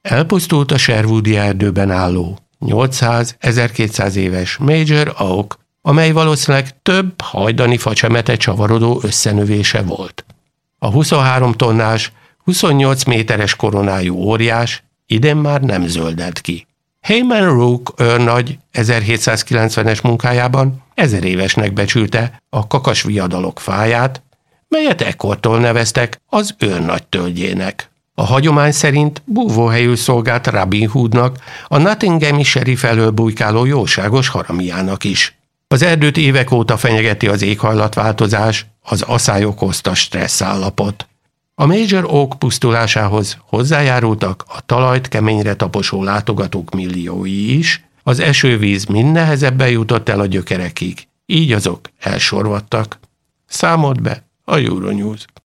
Elpusztult a Sherwoodi erdőben álló 800-1200 éves Major Oak, amely valószínűleg több hajdani facsemete csavarodó összenövése volt. A 23 tonnás, 28 méteres koronájú óriás idén már nem zöldelt ki. Hayman Rook őrnagy 1790-es munkájában 1000 évesnek becsülte a kakasviadalok fáját, melyet ekkortól neveztek az őrnagy tölgyének. A hagyomány szerint búvóhelyül szolgált Robin Hoodnak, a Nottinghami sheriff elől bujkáló jóságos haramiának is. Az erdőt évek óta fenyegeti az éghajlatváltozás, az aszály okozta stressz állapot. A Major Oak pusztulásához hozzájárultak a talajt keményre taposó látogatók milliói is, az esővíz mind nehezebben jutott el a gyökerekig, így azok elsorvadtak. Számolt be a Euronews.